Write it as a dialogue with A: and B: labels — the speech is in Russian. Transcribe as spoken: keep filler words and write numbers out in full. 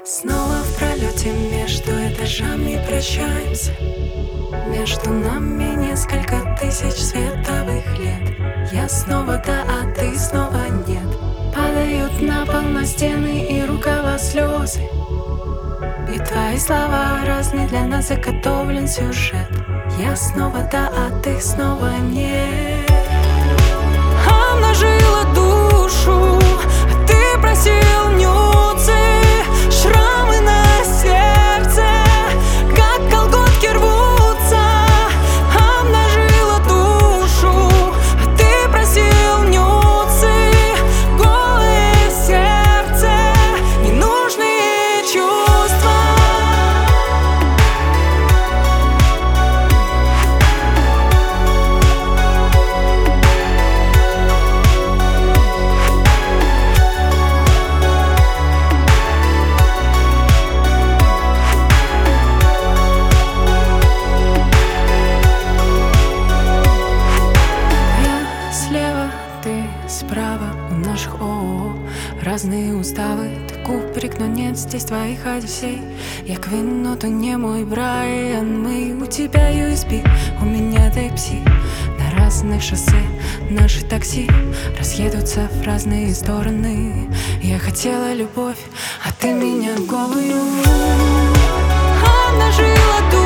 A: Снова в пролете между этажами прощаемся. Между нами несколько тысяч световых лет. Я снова да, а ты снова нет. Падают на пол, на стены и рукава слезы. И твои слова разные, для нас заготовлен сюжет. Я снова да, а ты снова нет. Обнажила душу, а ты просил нюцы. Шрамы на сердце, как колготки рвутся. Обнажила душу, а ты просил нюцы. Голое сердце, ненужные чувства. Справа у наших ООО разные уставы. Ты куприк, но нет здесь твоих одиссей. Я Квин, но ты не мой Брайан. Мы у тебя ю эс би, у меня Type-C. На разных шоссе наши такси разъедутся в разные стороны. Я хотела любовь, а ты меня голую. Обнажила душу.